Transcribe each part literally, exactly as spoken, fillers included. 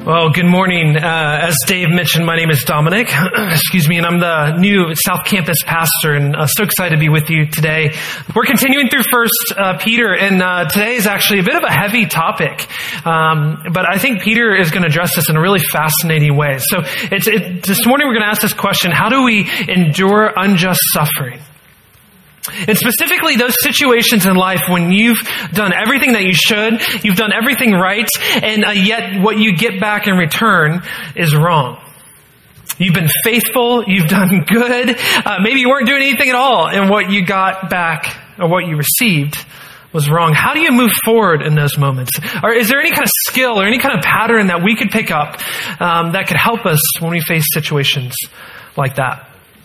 Well, good morning. Uh, as Dave mentioned, my name is Dominic, excuse me, and I'm the new South Campus pastor, and uh, so excited to be with you today. We're continuing through First uh, Peter, and uh, today is actually a bit of a heavy topic, um, but I think Peter is going to address this in a really fascinating way. So it's, it, this morning we're going to ask this question: how do we endure unjust suffering? And specifically those situations in life when you've done everything that you should, you've done everything right, and uh, yet what you get back in return is wrong. You've been faithful, you've done good, uh, maybe you weren't doing anything at all, and what you got back, or what you received, was wrong. How do you move forward in those moments? Or is there any kind of skill or any kind of pattern that we could pick up um, that could help us when we face situations like that?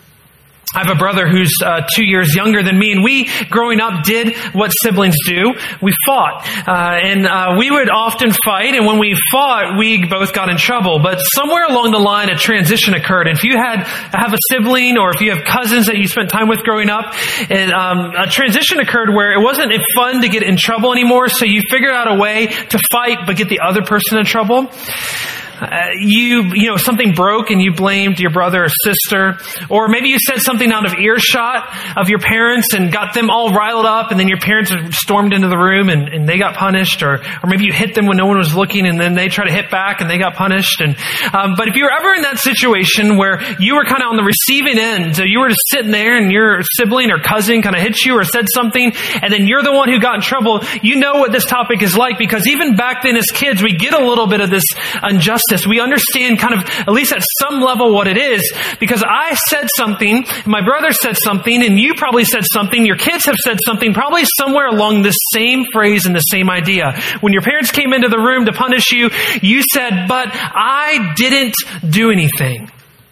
I have a brother who's uh, two years younger than me, and we, growing up, did what siblings do. We fought. Uh, and uh, we would often fight, and when we fought, we both got in trouble. But somewhere along the line, a transition occurred. And if you had have a sibling, or if you have cousins that you spent time with growing up, and um, a transition occurred where it wasn't fun to get in trouble anymore, so you figured out a way to fight but get the other person in trouble. Uh, you, you know, something broke and you blamed your brother or sister, or maybe you said something out of earshot of your parents and got them all riled up, and then your parents stormed into the room and, and they got punished, or, or maybe you hit them when no one was looking and then they tried to hit back and they got punished. And, um, but if you were ever in that situation where you were kind of on the receiving end, so you were just sitting there and your sibling or cousin kind of hit you or said something, and then you're the one who got in trouble, you know what this topic is like, because even back then as kids, we get a little bit of this injustice. We understand kind of, at least at some level, what it is, because I said something, my brother said something, and you probably said something, your kids have said something, probably somewhere along this same phrase and the same idea. When your parents came into the room to punish you, you said, but I didn't do anything.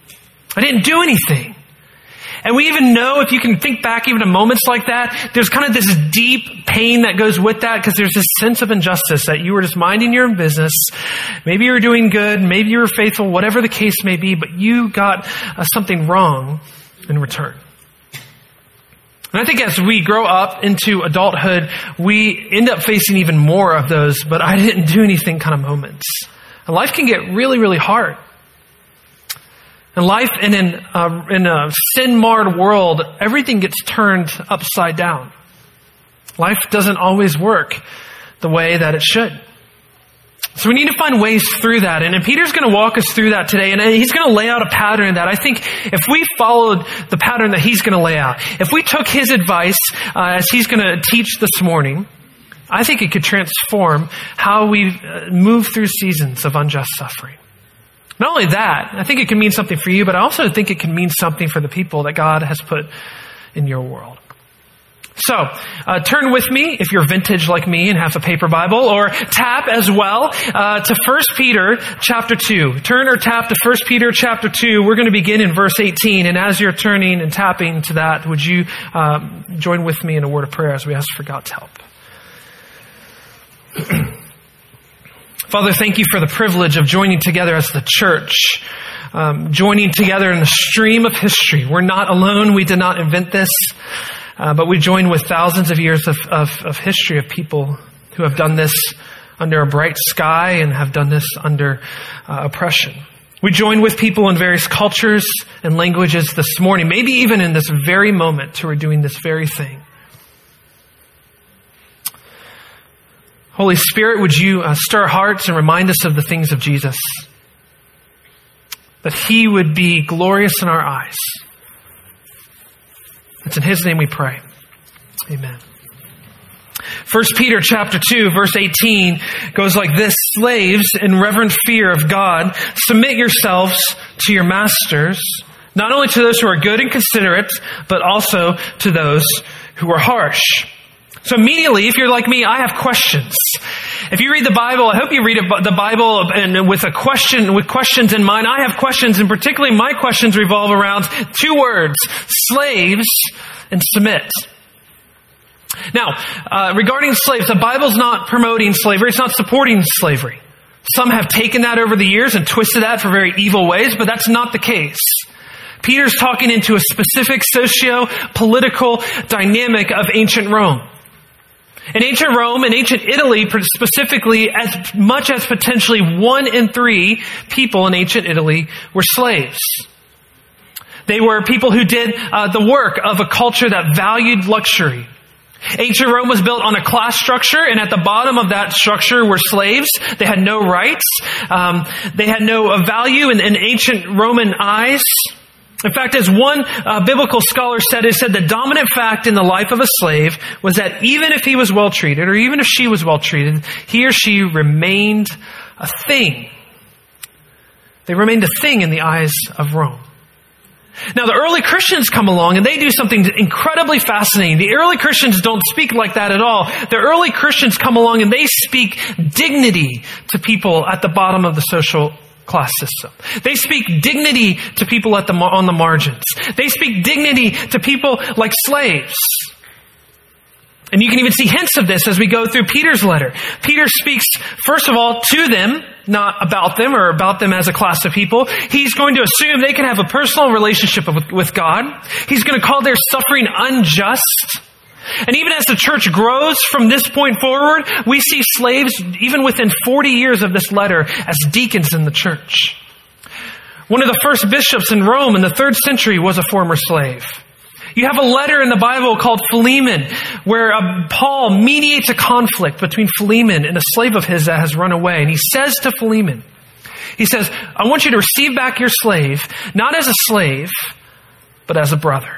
I didn't do anything. And we even know, if you can think back even to moments like that, there's kind of this deep pain that goes with that, because there's this sense of injustice that you were just minding your own business. Maybe you were doing good, maybe you were faithful, whatever the case may be, but you got uh, something wrong in return. And I think as we grow up into adulthood, we end up facing even more of those, but I didn't do anything kind of moments. And life can get really, really hard. In life, and in, uh, in a sin-marred world, everything gets turned upside down. Life doesn't always work the way that it should. So we need to find ways through that. And, and Peter's going to walk us through that today. And he's going to lay out a pattern that I think if we followed the pattern that he's going to lay out, if we took his advice uh, as he's going to teach this morning, I think it could transform how we uh, move through seasons of unjust suffering. Not only that, I think it can mean something for you, but I also think it can mean something for the people that God has put in your world. So, uh, turn with me, if you're vintage like me and have a paper Bible, or tap as well uh, to First Peter chapter two. Turn or tap to First Peter chapter two. We're going to begin in verse eighteen. And as you're turning and tapping to that, would you um, join with me in a word of prayer as we ask for God's help? Father, thank you for the privilege of joining together as the church, um, joining together in the stream of history. We're not alone. We did not invent this, uh, but we join with thousands of years of, of, of history of people who have done this under a bright sky and have done this under uh, oppression. We join with people in various cultures and languages this morning, maybe even in this very moment, who are doing this very thing. Holy Spirit, would you uh, stir hearts and remind us of the things of Jesus? That He would be glorious in our eyes. It's in His name we pray. Amen. First Peter chapter two, verse eighteen goes like this: Slaves, in reverent fear of God, submit yourselves to your masters, not only to those who are good and considerate, but also to those who are harsh. So immediately, if you're like me, I have questions. If you read the Bible, I hope you read the Bible and with a question, with questions in mind. I have questions, and particularly my questions revolve around two words: slaves and submit. Now, uh, regarding slaves, the Bible's not promoting slavery. It's not supporting slavery. Some have taken that over the years and twisted that for very evil ways, but that's not the case. Peter's talking into a specific socio-political dynamic of ancient Rome. In ancient Rome, in ancient Italy specifically, as much as potentially one in three people in ancient Italy were slaves. They were people who did uh, the work of a culture that valued luxury. Ancient Rome was built on a class structure, and at the bottom of that structure were slaves. They had no rights. Um, they had no value in, in ancient Roman eyes. In fact, as one uh, biblical scholar said, it said the dominant fact in the life of a slave was that even if he was well treated, or even if she was well treated, he or she remained a thing. They remained a thing in the eyes of Rome. Now, the early Christians come along and they do something incredibly fascinating. The early Christians don't speak like that at all. The early Christians come along and they speak dignity to people at the bottom of the social class system. They speak dignity to people at the on the margins. They speak dignity to people like slaves. And you can even see hints of this as we go through Peter's letter. Peter speaks, first of all, to them, not about them or about them as a class of people. He's going to assume they can have a personal relationship with, with God. He's going to call their suffering unjust. And even as the church grows from this point forward, we see slaves, even within forty years of this letter, as deacons in the church. One of the first bishops in Rome in the third century was a former slave. You have a letter in the Bible called Philemon, where uh, Paul mediates a conflict between Philemon and a slave of his that has run away. And he says to Philemon, he says, I want you to receive back your slave, not as a slave, but as a brother.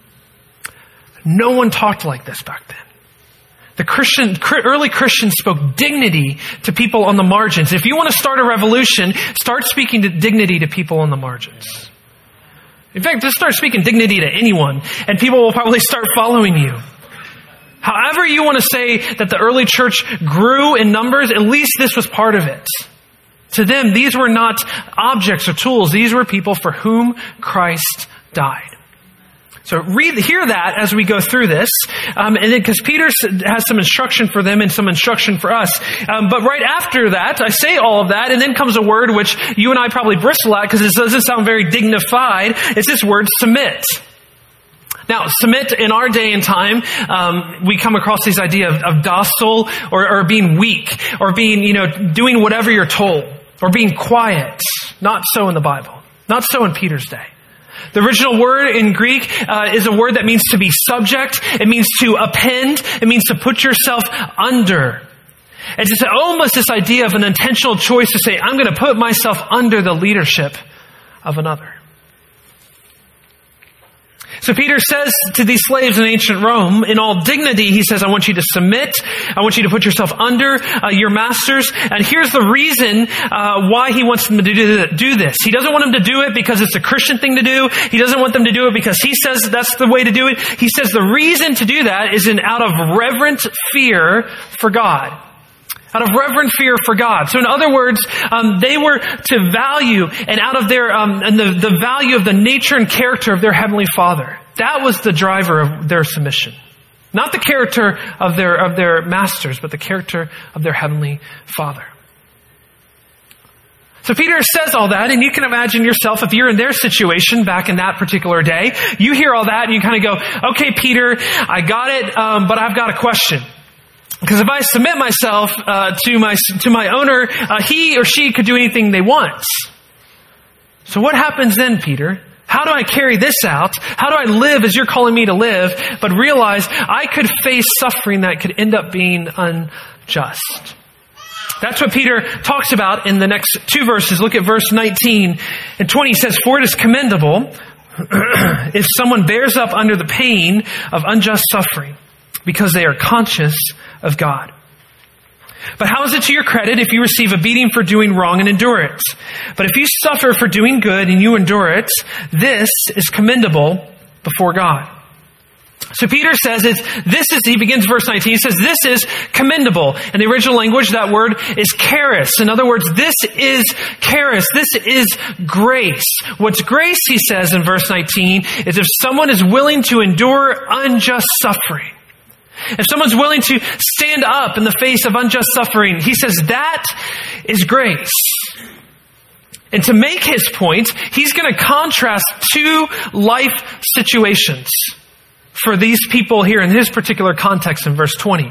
No one talked like this back then. The Christian, early Christians spoke dignity to people on the margins. If you want to start a revolution, start speaking to dignity to people on the margins. In fact, just start speaking dignity to anyone, and people will probably start following you. However you want to say that the early church grew in numbers, at least this was part of it. To them, these were not objects or tools. These were people for whom Christ died. So read, hear that as we go through this, um, and because Peter has some instruction for them and some instruction for us. Um, but right after that, I say all of that, and then comes a word which you and I probably bristle at because it doesn't sound very dignified. It's this word, submit. Now, submit in our day and time, um, we come across this idea of, of docile or, or being weak or being, you know, doing whatever you're told or being quiet. Not so in the Bible. Not so in Peter's day. The original word in Greek uh, is a word that means to be subject. It means to append. It means to put yourself under. It's just almost this idea of an intentional choice to say, I'm going to put myself under the leadership of another. So Peter says to these slaves in ancient Rome, in all dignity, he says, I want you to submit. I want you to put yourself under uh, your masters. And here's the reason uh, why he wants them to do, do this. He doesn't want them to do it because it's a Christian thing to do. He doesn't want them to do it because he says that's the way to do it. He says the reason to do that is in out of reverent fear for God. Out of reverent fear for God. So in other words, um, they were to value and out of their, um, and the, the value of the nature and character of their Heavenly Father. That was the driver of their submission. Not the character of their, of their masters, but the character of their Heavenly Father. So Peter says all that, and you can imagine yourself, if you're in their situation back in that particular day, you hear all that and you kind of go, okay, Peter, I got it, um, but I've got a question. Because if I submit myself uh, to my to my owner, uh, he or she could do anything they want. So what happens then, Peter? How do I carry this out? How do I live as you're calling me to live, but realize I could face suffering that could end up being unjust? That's what Peter talks about in the next two verses. Look at verse nineteen and twenty. He says, for it is commendable if someone bears up under the pain of unjust suffering, because they are conscious of God. But how is it to your credit if you receive a beating for doing wrong and endure it? But if you suffer for doing good and you endure it, this is commendable before God. So Peter says, it's, this is, he begins verse nineteen, he says, this is commendable. In the original language, that word is charis. In other words, this is charis. This is grace. What's grace, he says in verse nineteen, is if someone is willing to endure unjust suffering. If someone's willing to stand up in the face of unjust suffering, he says that is grace. And to make his point, he's going to contrast two life situations for these people here in his particular context in verse twenty.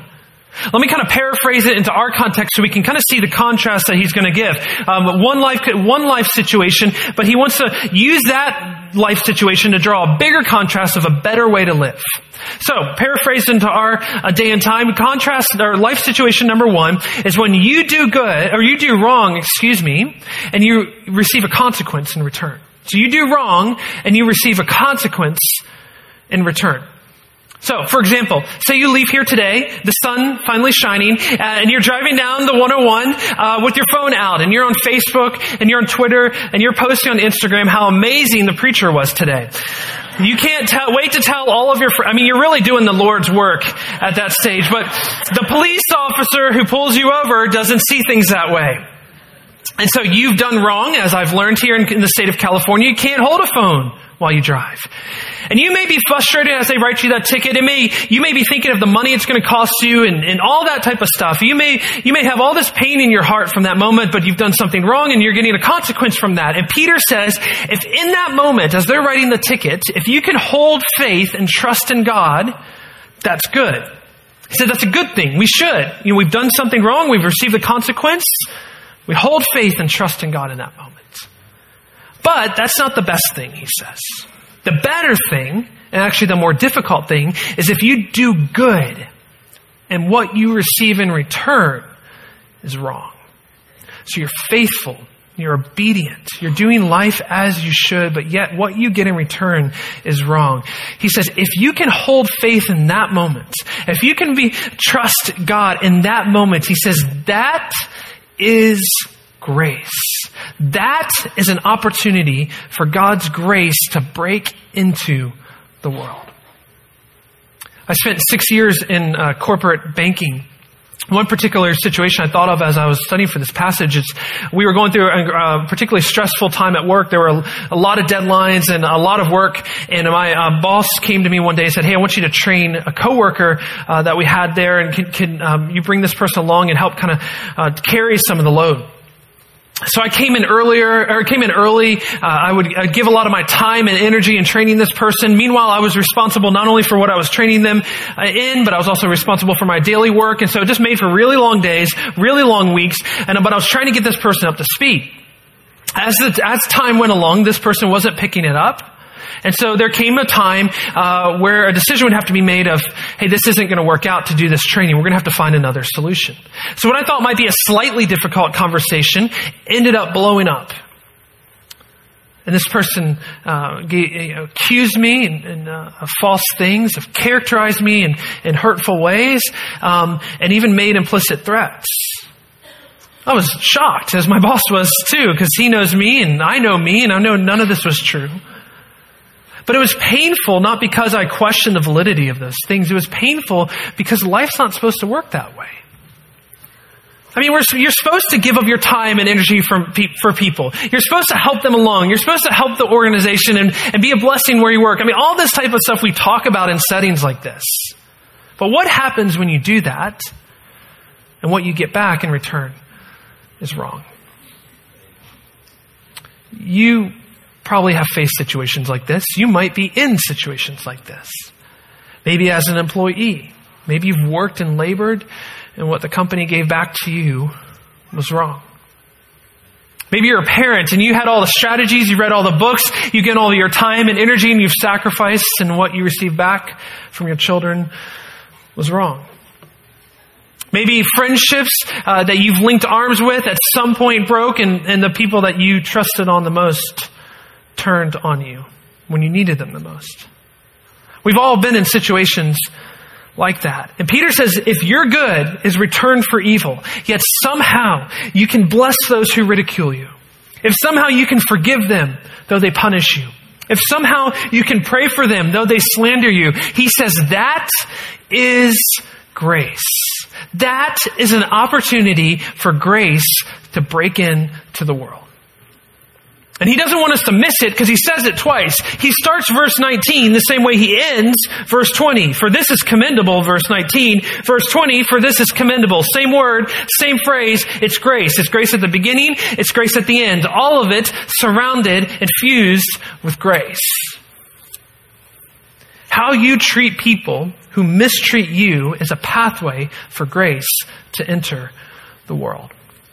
Let me kind of paraphrase it into our context so we can kind of see the contrast that he's going to give. Um, one life, one life situation, but he wants to use that life situation to draw a bigger contrast of a better way to live. So, paraphrased into our uh, day and time, contrast, or life situation number one is when you do good, or you do wrong, excuse me, and you receive a consequence in return. So you do wrong, and you receive a consequence in return. So, for example, say you leave here today, the sun finally shining, uh, and you're driving down the one oh one uh, with your phone out, and you're on Facebook, and you're on Twitter, and you're posting on Instagram how amazing the preacher was today. You can't tell, wait to tell all of your friends. I mean, you're really doing the Lord's work at that stage, but the police officer who pulls you over doesn't see things that way. And so you've done wrong, as I've learned here in, in the state of California. You can't hold a phone while you drive. And you may be frustrated as they write you that ticket. It may, you may be thinking of the money it's going to cost you and, and all that type of stuff. You may, you may have all this pain in your heart from that moment, but you've done something wrong and you're getting a consequence from that. And Peter says, if in that moment, as they're writing the ticket, if you can hold faith and trust in God, that's good. He said, that's a good thing. We should. You know, we've done something wrong. We've received the consequence. We hold faith and trust in God in that moment. But that's not the best thing, he says. The better thing, and actually the more difficult thing, is if you do good and what you receive in return is wrong. So you're faithful, you're obedient, you're doing life as you should, but yet what you get in return is wrong. He says, if you can hold faith in that moment, if you can be trust God in that moment, he says, that is grace. That is an opportunity for God's grace to break into the world. I spent six years in uh, corporate banking. One particular situation I thought of as I was studying for this passage is we were going through a, a particularly stressful time at work. There were a, a lot of deadlines and a lot of work. And my uh, boss came to me one day and said, hey, I want you to train a coworker uh, that we had there. And can, can um, you bring this person along and help kind of uh, carry some of the load? So I came in earlier, or came in early. Uh, I would I'd give a lot of my time and energy in training this person. Meanwhile, I was responsible not only for what I was training them uh, in, but I was also responsible for my daily work. And so it just made for really long days, really long weeks. And but I was trying to get this person up to speed. As the, as time went along, this person wasn't picking it up. And so there came a time uh, where a decision would have to be made of, hey, this isn't going to work out to do this training. We're going to have to find another solution. So what I thought might be a slightly difficult conversation ended up blowing up. And this person uh, gave, you know, accused me in, in, uh, of false things, of characterized me in, in hurtful ways, um, and even made implicit threats. I was shocked, as my boss was too, because he knows me and I know me, and I know none of this was true. But it was painful, not because I questioned the validity of those things. It was painful because life's not supposed to work that way. I mean, we're, you're supposed to give up your time and energy for, for people. You're supposed to help them along. You're supposed to help the organization and, and be a blessing where you work. I mean, all this type of stuff we talk about in settings like this. But what happens when you do that and what you get back in return is wrong? You probably have faced situations like this. You might be in situations like this. Maybe as an employee. Maybe you've worked and labored, and what the company gave back to you was wrong. Maybe you're a parent and you had all the strategies, you read all the books, you get all your time and energy, and you've sacrificed, and what you receive back from your children was wrong. Maybe friendships uh, that you've linked arms with at some point broke, and, and the people that you trusted on the most turned on you when you needed them the most. We've all been in situations like that. And Peter says, if your good is returned for evil, yet somehow you can bless those who ridicule you. If somehow you can forgive them, though they punish you. If somehow you can pray for them, though they slander you. He says that is grace. That is an opportunity for grace to break into the world. And he doesn't want us to miss it because he says it twice. He starts verse nineteen the same way he ends verse twenty. For this is commendable, verse nineteen. Verse twenty, for this is commendable. Same word, same phrase. It's grace. It's grace at the beginning. It's grace at the end. All of it surrounded and fused with grace. How you treat people who mistreat you is a pathway for grace to enter the world.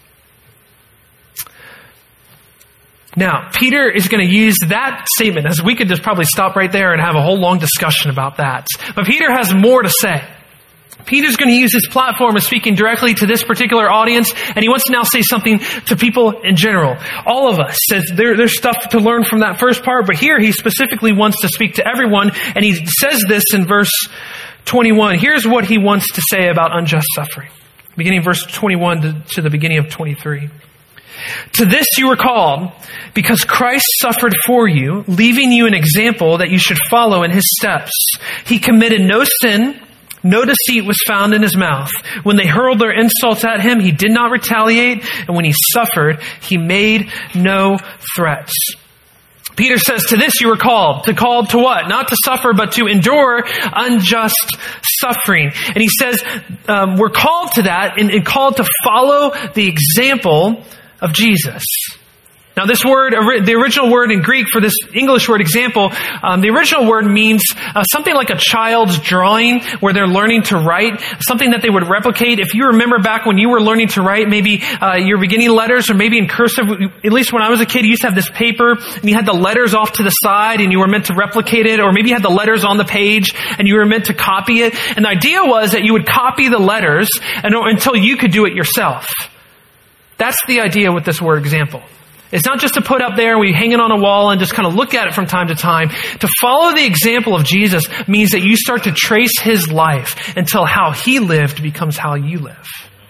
Now, Peter is going to use that statement, as we could just probably stop right there and have a whole long discussion about that. But Peter has more to say. Peter's going to use his platform of speaking directly to this particular audience, and he wants to now say something to people in general. All of us. Says there, there's stuff to learn from that first part, but here he specifically wants to speak to everyone, and he says this in verse twenty-one. Here's what he wants to say about unjust suffering. Beginning verse twenty-one to, to the beginning of twenty-three. To this you were called, because Christ suffered for you, leaving you an example that you should follow in his steps. He committed no sin, no deceit was found in his mouth. When they hurled their insults at him, he did not retaliate, and when he suffered, he made no threats. Peter says, to this you were called. To called to what? Not to suffer, but to endure unjust suffering. And he says, um, we're called to that and, and called to follow the example of Jesus. Now this word, the original word in Greek for this English word example, um, the original word means uh, something like a child's drawing where they're learning to write, something that they would replicate. If you remember back when you were learning to write, maybe uh, your beginning letters or maybe in cursive, at least when I was a kid, you used to have this paper and you had the letters off to the side and you were meant to replicate it, or maybe you had the letters on the page and you were meant to copy it. And the idea was that you would copy the letters and, until you could do it yourself. That's the idea with this word example. It's not just to put up there and we hang it on a wall and just kind of look at it from time to time. To follow the example of Jesus means that you start to trace his life until how he lived becomes how you live.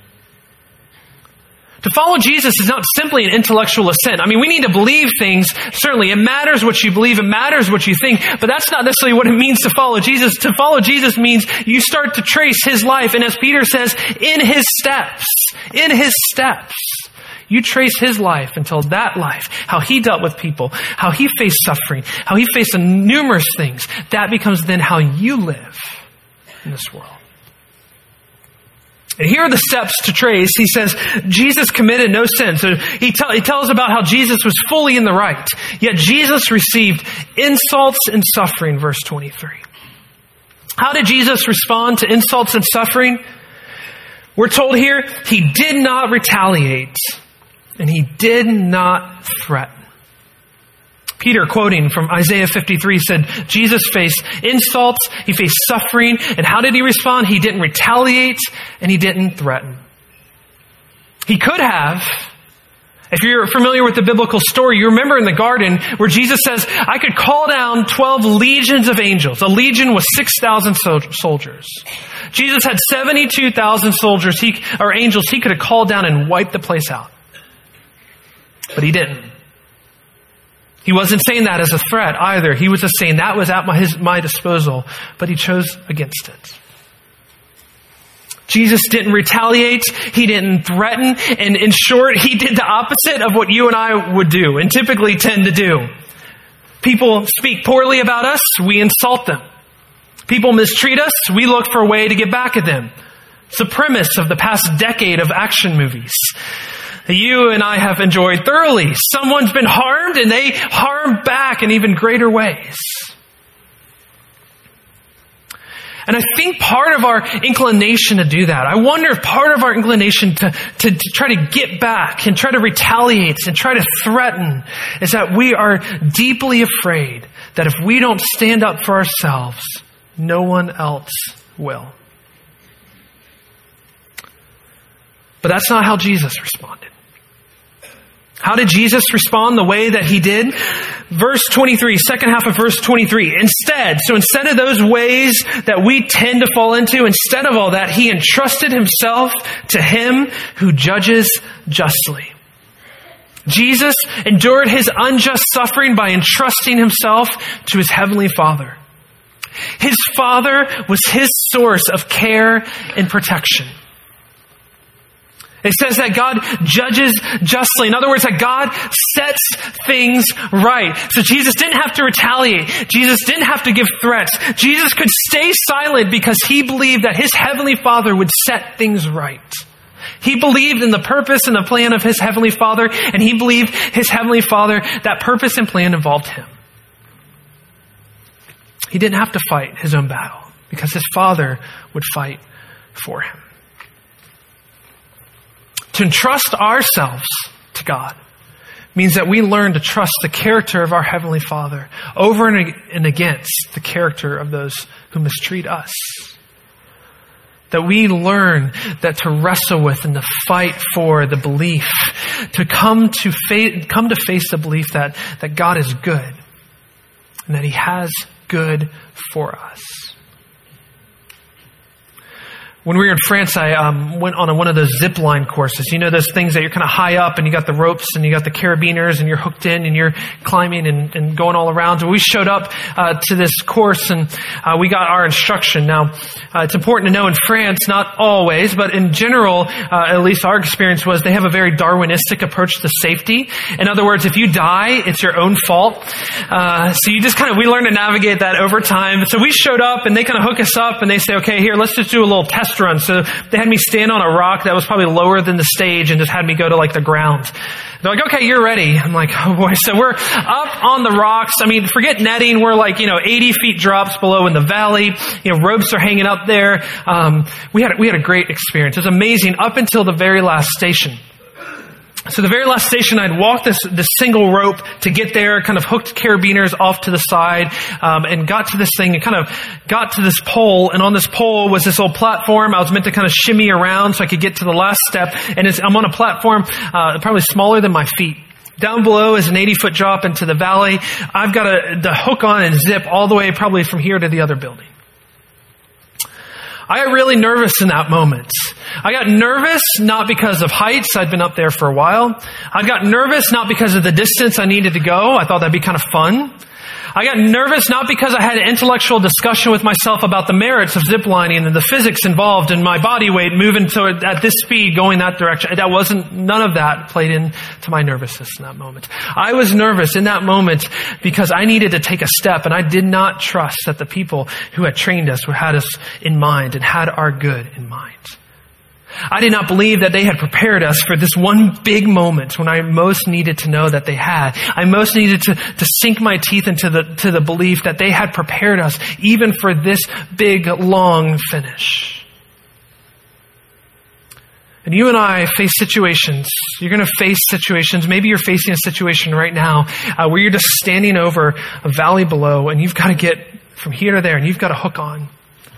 To follow Jesus is not simply an intellectual assent. I mean, we need to believe things. Certainly, it matters what you believe. It matters what you think. But that's not necessarily what it means to follow Jesus. To follow Jesus means you start to trace his life. And as Peter says, in his steps, in his steps. You trace his life until that life, how he dealt with people, how he faced suffering, how he faced numerous things. That becomes then how you live in this world. And here are the steps to trace. He says, Jesus committed no sin. So he, tell, he tells about how Jesus was fully in the right. Yet Jesus received insults and suffering, verse twenty-three. How did Jesus respond to insults and suffering? We're told here, he did not retaliate. And he did not threaten. Peter, quoting from Isaiah fifty-three, said, Jesus faced insults, he faced suffering, and how did he respond? He didn't retaliate, and he didn't threaten. He could have. If you're familiar with the biblical story, you remember in the garden where Jesus says, I could call down twelve legions of angels. A legion was six thousand soldiers. Jesus had seventy-two thousand soldiers, he, or angels, he could have called down and wiped the place out. But he didn't. He wasn't saying that as a threat either. He was just saying that was at my, his, my disposal, but he chose against it. Jesus didn't retaliate. He didn't threaten. And in short, he did the opposite of what you and I would do and typically tend to do. People speak poorly about us. We insult them. People mistreat us. We look for a way to get back at them. It's the premise of the past decade of action movies that you and I have enjoyed thoroughly. Someone's been harmed and they harm back in even greater ways. And I think part of our inclination to do that, I wonder if part of our inclination to, to, to try to get back and try to retaliate and try to threaten is that we are deeply afraid that if we don't stand up for ourselves, no one else will. But that's not how Jesus responded. How did Jesus respond the way that he did? Verse twenty-three, second half of verse twenty-three. Instead, so instead of those ways that we tend to fall into, instead of all that, he entrusted himself to him who judges justly. Jesus endured his unjust suffering by entrusting himself to his heavenly Father. His Father was his source of care and protection. It says that God judges justly. In other words, that God sets things right. So Jesus didn't have to retaliate. Jesus didn't have to give threats. Jesus could stay silent because he believed that his heavenly Father would set things right. He believed in the purpose and the plan of his heavenly Father, and he believed his heavenly Father, that purpose and plan involved him. He didn't have to fight his own battle because his Father would fight for him. To entrust ourselves to God means that we learn to trust the character of our Heavenly Father over and against the character of those who mistreat us. That we learn that to wrestle with and to fight for the belief, to come to face, come to face the belief that, that God is good and that He has good for us. When we were in France, I um, went on a, one of those zip line courses. You know, those things that you're kind of high up and you got the ropes and you got the carabiners and you're hooked in and you're climbing and, and going all around. So we showed up uh, to this course and uh, we got our instruction. Now, uh, it's important to know in France, not always, but in general, uh, at least our experience was they have a very Darwinistic approach to safety. In other words, if you die, it's your own fault. Uh, so you just kind of, we learned to navigate that over time. So we showed up and they kind of hook us up and they say, okay, here, let's just do a little test run. So they had me stand on a rock that was probably lower than the stage and just had me go to like the ground. They're like, okay, you're ready. I'm like, oh boy. So we're up on the rocks. I mean, forget netting. We're like, you know, eighty feet drops below in the valley. You know, ropes are hanging up there. Um, we had, we had a great experience. It was amazing up until the very last station. So the very last station, I'd walked this, this single rope to get there, kind of hooked carabiners off to the side, um, and got to this thing and kind of got to this pole. And on this pole was this old platform. I was meant to kind of shimmy around so I could get to the last step. And it's, I'm on a platform, uh, probably smaller than my feet. Down below is an eighty foot drop into the valley. I've got a, the hook on and zip all the way probably from here to the other building. I got really nervous in that moment. I got nervous not because of heights. I'd been up there for a while. I got nervous not because of the distance I needed to go. I thought that'd be kind of fun. I got nervous not because I had an intellectual discussion with myself about the merits of ziplining and the physics involved in my body weight moving to at this speed going that direction. That wasn't, none of that played into my nervousness in that moment. I was nervous in that moment because I needed to take a step and I did not trust that the people who had trained us had us in mind and had our good in mind. I did not believe that they had prepared us for this one big moment when I most needed to know that they had. I most needed to, to sink my teeth into the, to the belief that they had prepared us even for this big, long finish. And you and I face situations. You're going to face situations. Maybe you're facing a situation right now uh, where you're just standing over a valley below and you've got to get from here to there and you've got to hook on.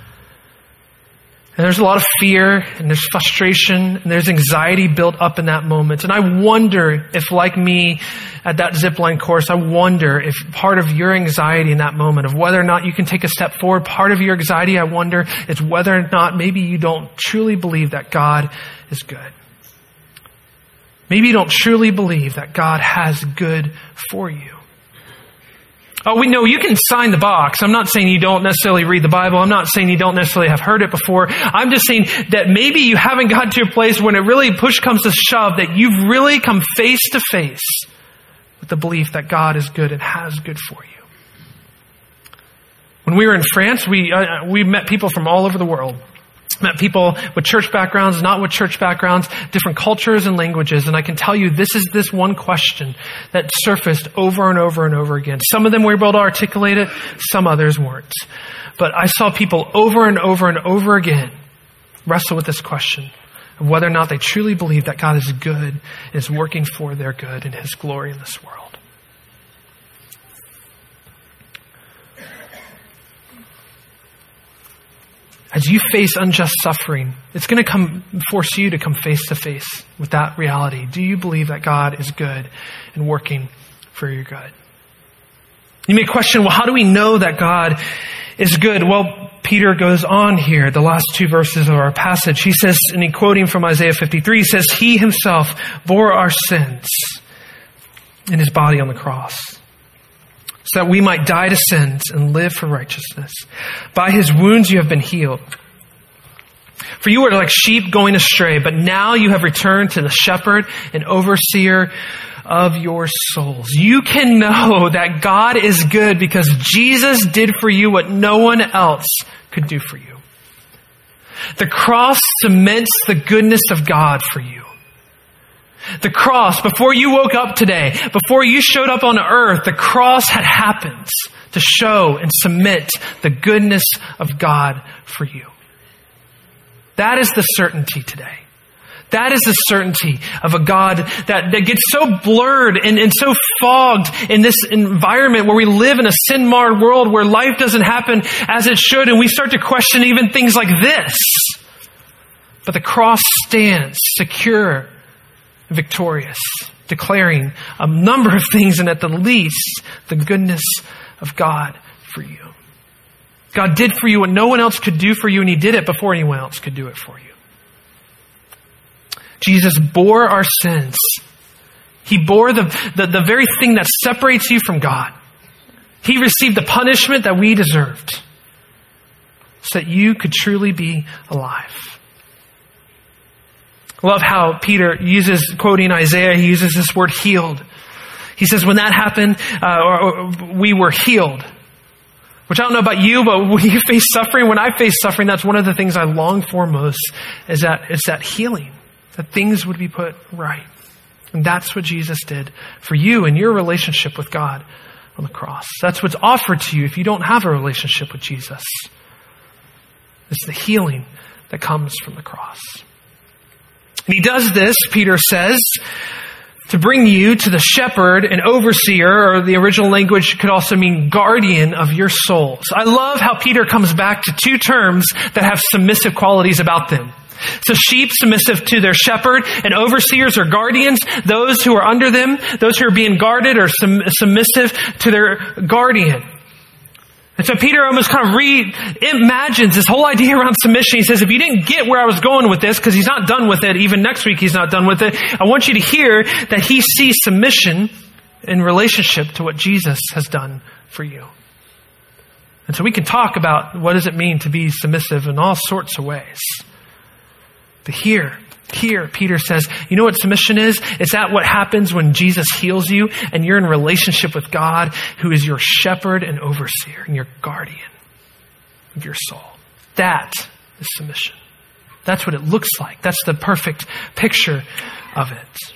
And there's a lot of fear, and there's frustration, and there's anxiety built up in that moment. And I wonder if, like me at that zipline course, I wonder if part of your anxiety in that moment of whether or not you can take a step forward, part of your anxiety, I wonder, is whether or not maybe you don't truly believe that God is good. Maybe you don't truly believe that God has good for you. Oh, we know you can sign the box. I'm not saying you don't necessarily read the Bible. I'm not saying you don't necessarily have heard it before. I'm just saying that maybe you haven't gotten to a place when it really push comes to shove that you've really come face to face with the belief that God is good and has good for you. When we were in France, we uh, we met people from all over the world. Met people with church backgrounds, not with church backgrounds, different cultures and languages. And I can tell you, this is this one question that surfaced over and over and over again. Some of them were able to articulate it, some others weren't. But I saw people over and over and over again wrestle with this question of whether or not they truly believe that God is good and is working for their good and His glory in this world. As you face unjust suffering, it's going to come force you to come face to face with that reality. Do you believe that God is good and working for your good? You may question, well, how do we know that God is good? Well, Peter goes on here, the last two verses of our passage. He says, and he quoting from Isaiah fifty-three, he says, He Himself bore our sins in His body on the cross, so that we might die to sins and live for righteousness. By His wounds you have been healed. For you were like sheep going astray, but now you have returned to the shepherd and overseer of your souls. You can know that God is good because Jesus did for you what no one else could do for you. The cross cements the goodness of God for you. The cross, before you woke up today, before you showed up on earth, the cross had happened to to show and submit the goodness of God for you. That is the certainty today. That is the certainty of a God that, that gets so blurred and, and so fogged in this environment where we live in a sin-marred world where life doesn't happen as it should, and we start to question even things like this. But the cross stands secure and victorious, declaring a number of things, and at the least, the goodness of God for you. God did for you what no one else could do for you, and He did it before anyone else could do it for you. Jesus bore our sins. He bore the, the, the very thing that separates you from God. He received the punishment that we deserved so that you could truly be alive. I love how Peter uses, quoting Isaiah, he uses this word healed. He says, when that happened, uh, or, or we were healed. Which I don't know about you, but when you face suffering, when I face suffering, that's one of the things I long for most, is that it's that healing. That things would be put right. And that's what Jesus did for you in your relationship with God on the cross. That's what's offered to you if you don't have a relationship with Jesus. It's the healing that comes from the cross. And He does this, Peter says, to bring you to the shepherd and overseer, or the original language could also mean guardian of your souls. I love how Peter comes back to two terms that have submissive qualities about them. So sheep submissive to their shepherd, and overseers or guardians, those who are under them, those who are being guarded or sum- submissive to their guardian. And so Peter almost kind of reimagines this whole idea around submission. He says, if you didn't get where I was going with this, because he's not done with it, even next week he's not done with it, I want you to hear that he sees submission in relationship to what Jesus has done for you. And so we can talk about what does it mean to be submissive in all sorts of ways. But here, here, Peter says, you know what submission is? It's that what happens when Jesus heals you and you're in relationship with God, who is your shepherd and overseer and your guardian of your soul. That is submission. That's what it looks like. That's the perfect picture of it.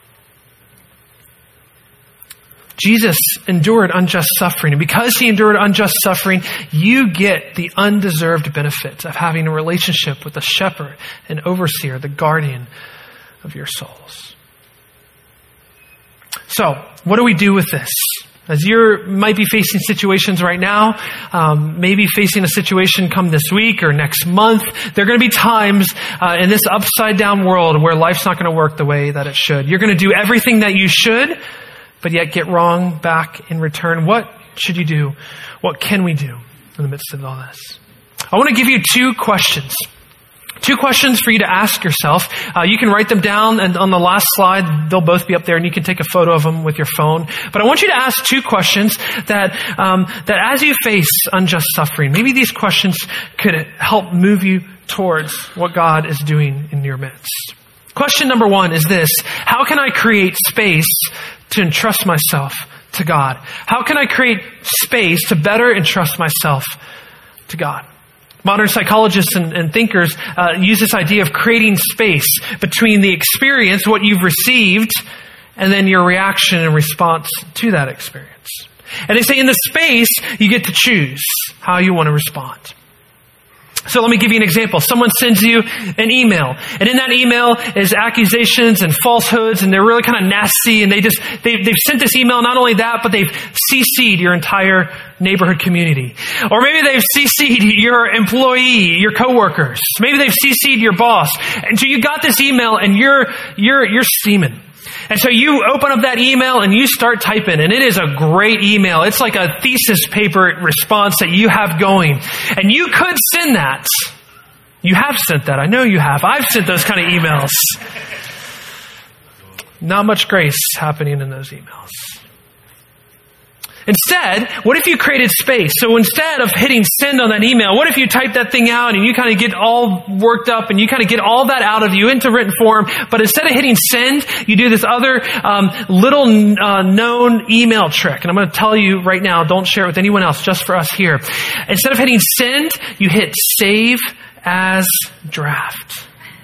Jesus endured unjust suffering, and because He endured unjust suffering, you get the undeserved benefit of having a relationship with the shepherd and overseer, the guardian of your souls. So, what do we do with this? As you might be facing situations right now, um, maybe facing a situation come this week or next month, there are going to be times uh, in this upside down world where life's not going to work the way that it should. You're going to do everything that you should, but yet get wrong back in return. What should you do? What can we do in the midst of all this? I want to give you two questions. Two questions for you to ask yourself. Uh, you can write them down, and on the last slide, they'll both be up there, and you can take a photo of them with your phone. But I want you to ask two questions that, um, that as you face unjust suffering, maybe these questions could help move you towards what God is doing in your midst. Question number one is this: how can I create space to entrust myself to God? How can I create space to better entrust myself to God? Modern psychologists and, and thinkers uh, use this idea of creating space between the experience, what you've received, and then your reaction and response to that experience. And they say in the space, you get to choose how you want to respond. So let me give you an example. Someone sends you an email, and in that email is accusations and falsehoods, and they're really kind of nasty, and they just, they, they've sent this email, not only that, but they've C C'd your entire neighborhood community. Or maybe they've C C'd your employee, your coworkers. Maybe they've C C'd your boss. And so you got this email, and you're, you're, you're steaming. And so you open up that email and you start typing, and it is a great email. It's like a thesis paper response that you have going. And you could send that. You have sent that. I know you have. I've sent those kind of emails. Not much grace happening in those emails. Instead, what if you created space? So instead of hitting send on that email, what if you type that thing out and you kind of get all worked up and you kind of get all that out of you into written form, but instead of hitting send, you do this other um, little uh, known email trick. And I'm going to tell you right now, don't share it with anyone else, just for us here. Instead of hitting send, you hit save as draft.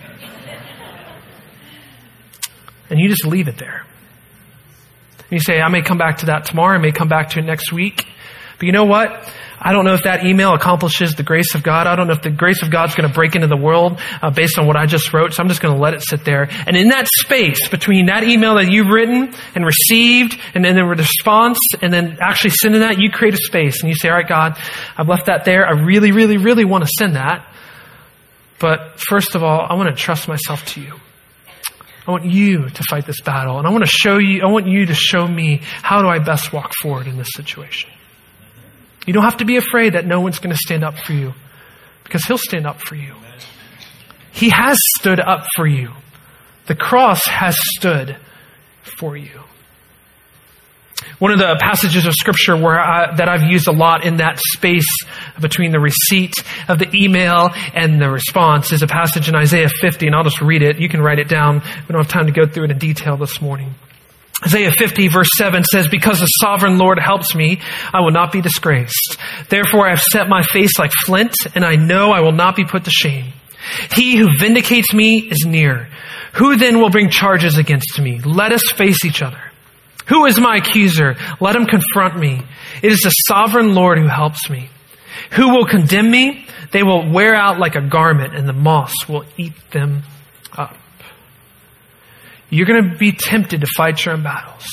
And you just leave it there. You say, I may come back to that tomorrow. I may come back to it next week. But you know what? I don't know if that email accomplishes the grace of God. I don't know if the grace of God's going to break into the world uh, based on what I just wrote. So I'm just going to let it sit there. And in that space between that email that you've written and received and then the response and then actually sending that, you create a space and you say, all right, God, I've left that there. I really, really, really want to send that. But first of all, I want to trust myself to you. I want you to fight this battle. And I want to show you, I want you to show me how do I best walk forward in this situation. You don't have to be afraid that no one's going to stand up for you, because he'll stand up for you. He has stood up for you. The cross has stood for you. One of the passages of Scripture where I, that I've used a lot in that space between the receipt of the email and the response is a passage in Isaiah fifty, and I'll just read it. You can write it down. We don't have time to go through it in detail this morning. Isaiah fifty verse seven says, because the sovereign Lord helps me, I will not be disgraced. Therefore I have set my face like flint, and I know I will not be put to shame. He who vindicates me is near. Who then will bring charges against me? Let us face each other. Who is my accuser? Let him confront me. It is the sovereign Lord who helps me. Who will condemn me? They will wear out like a garment, and the moss will eat them up. You're going to be tempted to fight your own battles.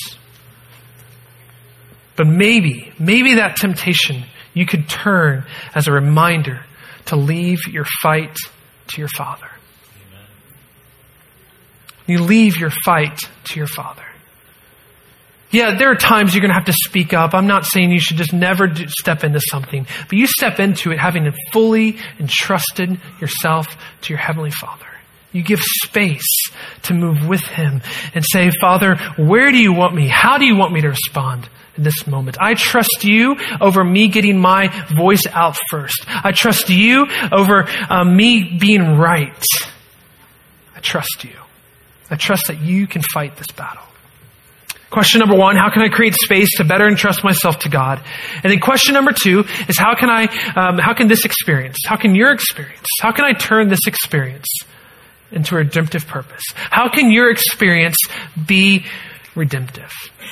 But maybe, maybe that temptation you could turn as a reminder to leave your fight to your Father. Amen. You leave your fight to your Father. Yeah, there are times you're going to have to speak up. I'm not saying you should just never do, step into something, but you step into it having fully entrusted yourself to your Heavenly Father. You give space to move with Him and say, Father, where do you want me? How do you want me to respond in this moment? I trust you over me getting my voice out first. I trust you over uh, me being right. I trust you. I trust that you can fight this battle. Question number one, how can I create space to better entrust myself to God? And then question number two is how can I, um, how can this experience, how can your experience, how can I turn this experience into a redemptive purpose? How can your experience be redemptive?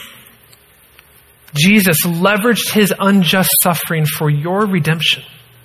Jesus leveraged His unjust suffering for your redemption.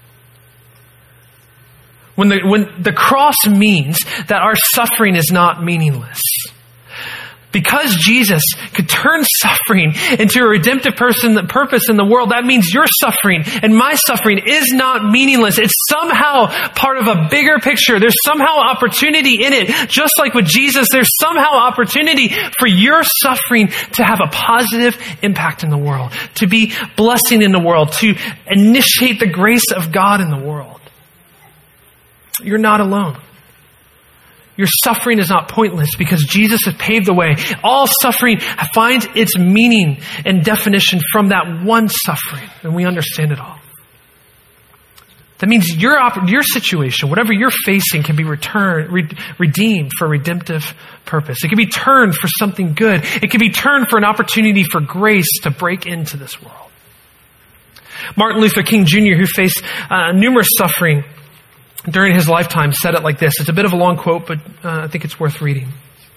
When the, when the cross means that our suffering is not meaningless. Because Jesus could turn suffering into a redemptive person, purpose in the world, that means your suffering and my suffering is not meaningless. It's somehow part of a bigger picture. There's somehow opportunity in it. Just like with Jesus, there's somehow opportunity for your suffering to have a positive impact in the world, to be blessing in the world, to initiate the grace of God in the world. You're not alone. Your suffering is not pointless because Jesus has paved the way. All suffering finds its meaning and definition from that one suffering, and we understand it all. That means your your situation, whatever you're facing, can be returned, re- redeemed for redemptive purpose. It can be turned for something good. It can be turned for an opportunity for grace to break into this world. Martin Luther King Junior, who faced uh, numerous suffering during his lifetime, said it like this. It's a bit of a long quote, but uh, I think it's worth reading.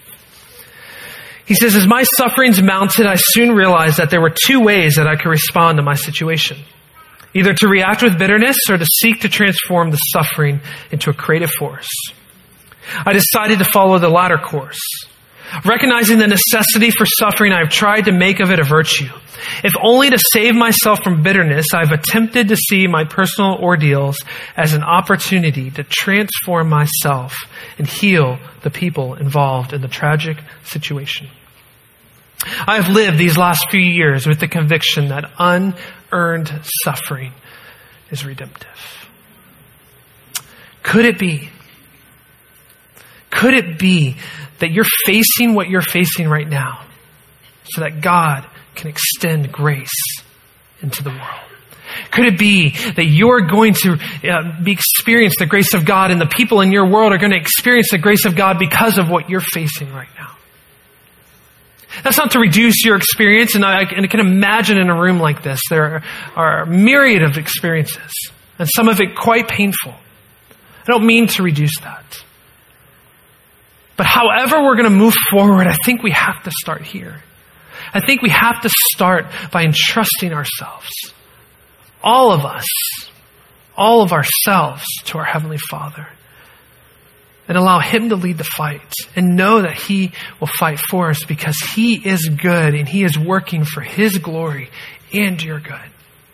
He says, as my sufferings mounted, I soon realized that there were two ways that I could respond to my situation. Either to react with bitterness or to seek to transform the suffering into a creative force. I decided to follow the latter course. Recognizing the necessity for suffering, I have tried to make of it a virtue. If only to save myself from bitterness, I've attempted to see my personal ordeals as an opportunity to transform myself and heal the people involved in the tragic situation. I have lived these last few years with the conviction that unearned suffering is redemptive. Could it be? Could it be that you're facing what you're facing right now so that God can extend grace into the world? Could it be that you're going to uh, be experience the grace of God and the people in your world are going to experience the grace of God because of what you're facing right now? That's not to reduce your experience, and I, and I can imagine in a room like this, there are a myriad of experiences, and some of it quite painful. I don't mean to reduce that. But however we're going to move forward, I think we have to start here. I think we have to start by entrusting ourselves all of us, all of ourselves to our Heavenly Father and allow Him to lead the fight and know that He will fight for us because He is good and He is working for His glory and your good.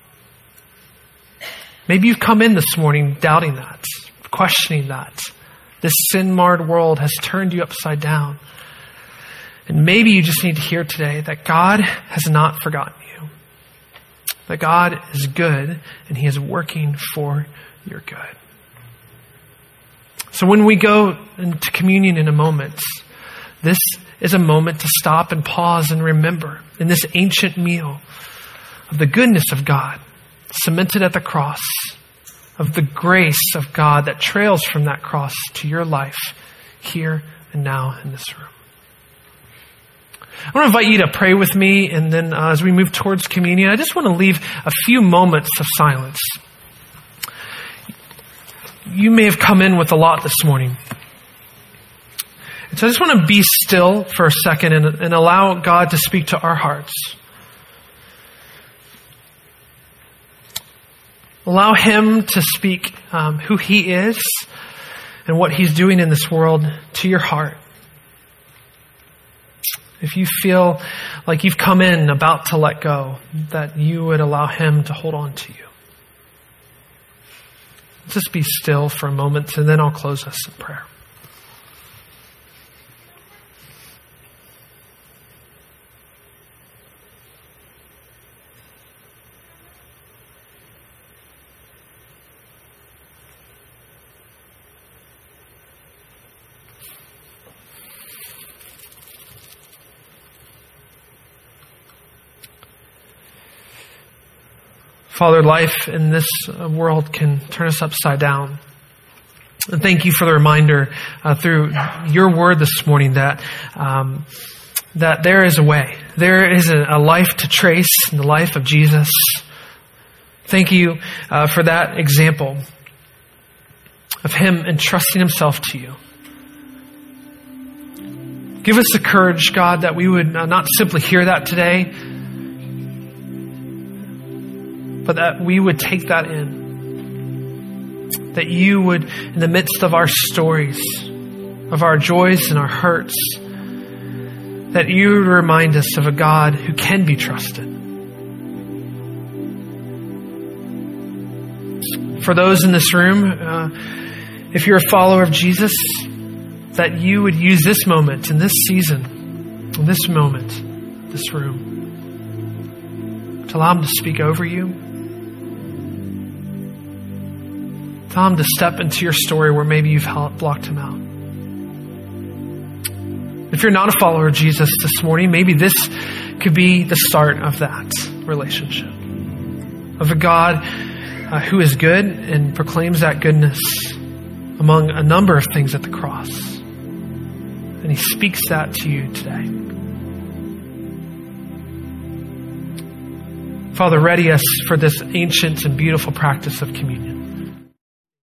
Maybe you've come in this morning doubting that, questioning that. This sin-marred world has turned you upside down. And maybe you just need to hear today that God has not forgotten you. That God is good and He is working for your good. So when we go into communion in a moment, this is a moment to stop and pause and remember in this ancient meal of the goodness of God cemented at the cross, of the grace of God that trails from that cross to your life here and now in this room. I want to invite you to pray with me, and then uh, as we move towards communion, I just want to leave a few moments of silence. You may have come in with a lot this morning. And so I just want to be still for a second and, and allow God to speak to our hearts. Allow Him to speak um, who He is and what He's doing in this world to your heart. If you feel like you've come in about to let go, that you would allow Him to hold on to you. Just be still for a moment, and then I'll close us in prayer. Father, life in this world can turn us upside down. And thank you for the reminder uh, through your word this morning that um, that there is a way. There is a, a life to trace in the life of Jesus. Thank you uh, for that example of Him entrusting Himself to you. Give us the courage, God, that we would not simply hear that today, but that we would take that in. That you would, in the midst of our stories, of our joys and our hurts, that you would remind us of a God who can be trusted. For those in this room, uh, if you're a follower of Jesus, that you would use this moment, in this season, in this moment, this room, to allow Him to speak over you. Allow Him to step into your story where maybe you've blocked Him out. If you're not a follower of Jesus this morning, maybe this could be the start of that relationship. Of a God uh, who is good and proclaims that goodness among a number of things at the cross. And He speaks that to you today. Father, ready us for this ancient and beautiful practice of communion.